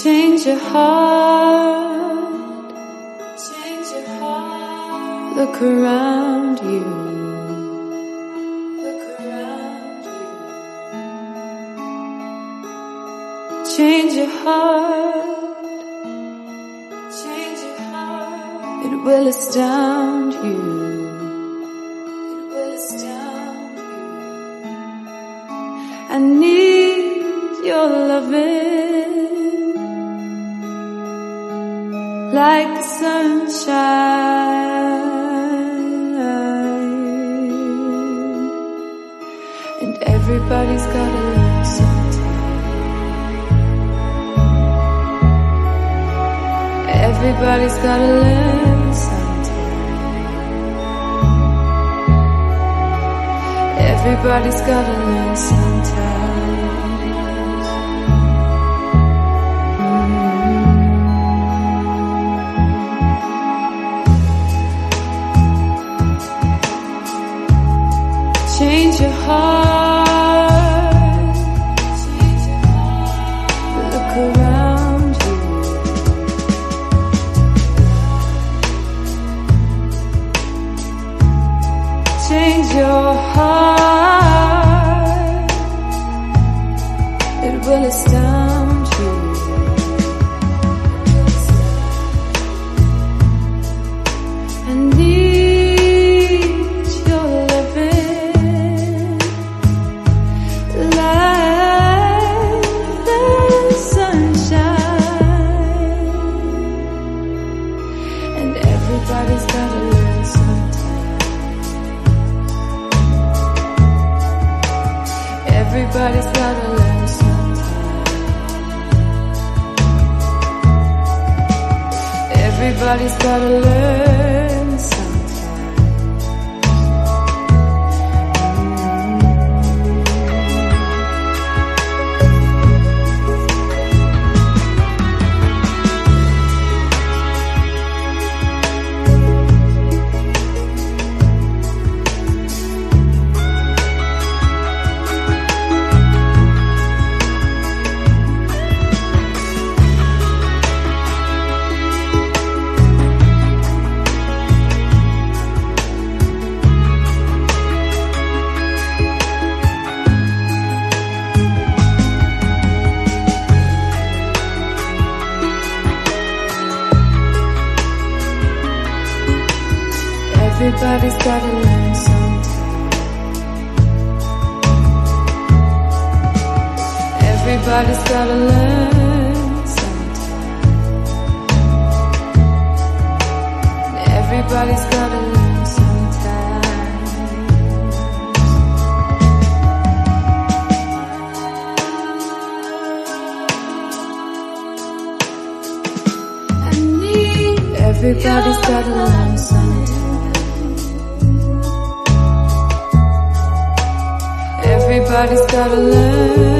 Change your heart. Change your heart. Look around you. Look around you. Change your heart. Change your heart. It will astound you. It will astound you. I need your loving. Like the sunshine. And everybody's gotta learn sometime. Everybody's gotta learn sometime. Everybody's gotta learn sometime. Change your heart. Change your heart. Look around you. Change your heart. It will astound you. And everybody's gotta learn sometime. Everybody's gotta learn sometime. Everybody's gotta learn sometime. Everybody's gotta learn sometime. Everybody's gotta learn sometime. Everybody's gotta learn sometime. I need everybody's gotta learn sometime. Everybody's gotta learn.